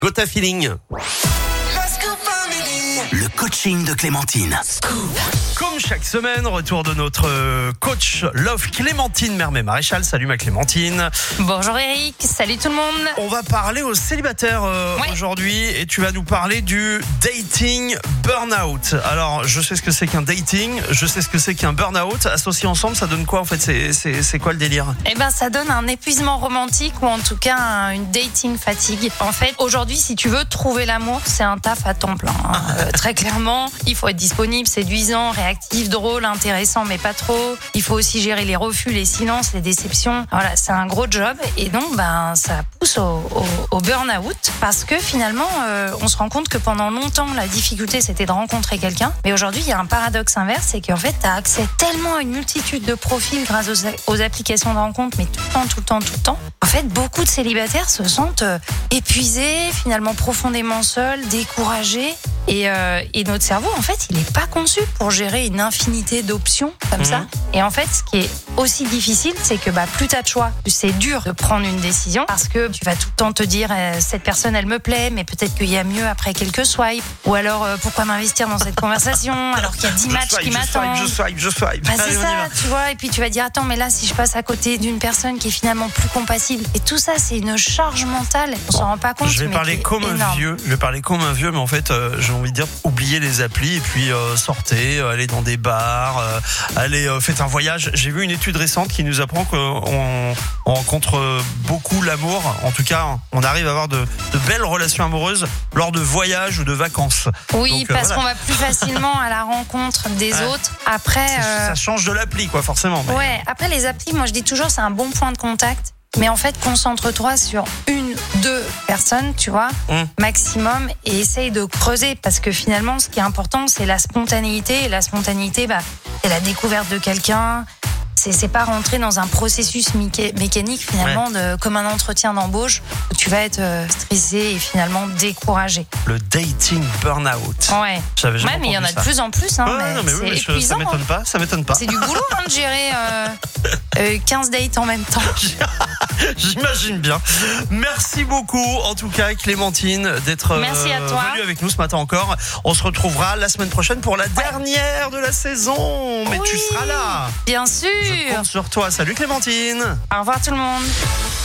Got a Feeling. Le coaching de Clémentine. Comme chaque semaine, retour de notre coach Love Clémentine Mermet-Maréchal. Salut ma Clémentine. Bonjour Eric, salut tout le monde. On va parler aux célibataires aujourd'hui et tu vas nous parler du dating burn-out. Alors, je sais ce que c'est qu'un dating, je sais ce que c'est qu'un burn-out. Associés ensemble, ça donne quoi en fait? C'est quoi le délire? Eh ben, ça donne un épuisement romantique ou en tout cas une dating fatigue. En fait, aujourd'hui, si tu veux trouver l'amour, c'est un taf à temps plein. Très clairement, il faut être disponible, séduisant, réactif, drôle, intéressant, mais pas trop. Il faut aussi gérer les refus, les silences, les déceptions. Voilà, c'est un gros job et donc ça pousse au burn-out parce que finalement, on se rend compte que pendant longtemps, la difficulté c'était de rencontrer quelqu'un. Mais aujourd'hui, il y a un paradoxe inverse, c'est qu'en fait, tu as accès tellement à une multitude de profils grâce aux applications de rencontre, mais tout le temps. En fait, beaucoup de célibataires se sentent épuisés, finalement profondément seuls, découragés. Et notre cerveau, en fait, il n'est pas conçu pour gérer une infinité d'options comme ça. Et en fait, ce qui est aussi difficile, c'est que plus tu as de choix, plus c'est dur de prendre une décision parce que tu vas tout le temps te dire cette personne, elle me plaît, mais peut-être qu'il y a mieux après quelques swipes. Ou alors, pourquoi m'investir dans cette conversation alors qu'il y a 10 matchs qui m'attendent. Je swipe. C'est ça, tu vois. Et puis tu vas dire, attends, mais là, si je passe à côté d'une personne qui est finalement plus compatible. Et tout ça, c'est une charge mentale. On s'en rend pas compte. Je vais parler comme un vieux. Mais en fait, j'ai envie de dire, oubliez les applis et puis sortez, allez dans des bars, faites un voyage. J'ai vu une étude récente qui nous apprend qu'on rencontre beaucoup l'amour. En tout cas, on arrive à avoir de belles relations amoureuses lors de voyages ou de vacances. Oui, donc, parce qu'on va plus facilement à la rencontre des autres. Après, ça change de l'appli, quoi, forcément. Mais... Ouais. Après les applis, moi je dis toujours, c'est un bon point de contact. Mais en fait, concentre-toi sur 1-2 personnes, tu vois, maximum, et essaye de creuser. Parce que finalement, ce qui est important, c'est la spontanéité. Et la spontanéité, c'est la découverte de quelqu'un. C'est pas rentrer dans un processus mécanique, finalement, comme un entretien d'embauche, où tu vas être stressé et finalement découragé. Le dating burn-out. Ouais. J'avais jamais mais il y en a entendu de plus en plus. ça Épuisant. Ça m'étonne pas. C'est du boulot de gérer 15 dates en même temps. J'imagine bien. Merci beaucoup, en tout cas, Clémentine, d'être venue avec nous ce matin encore. On se retrouvera la semaine prochaine pour la dernière de la saison. Mais tu seras là. Bien sûr. Je compte sur toi. Salut Clémentine. Au revoir tout le monde.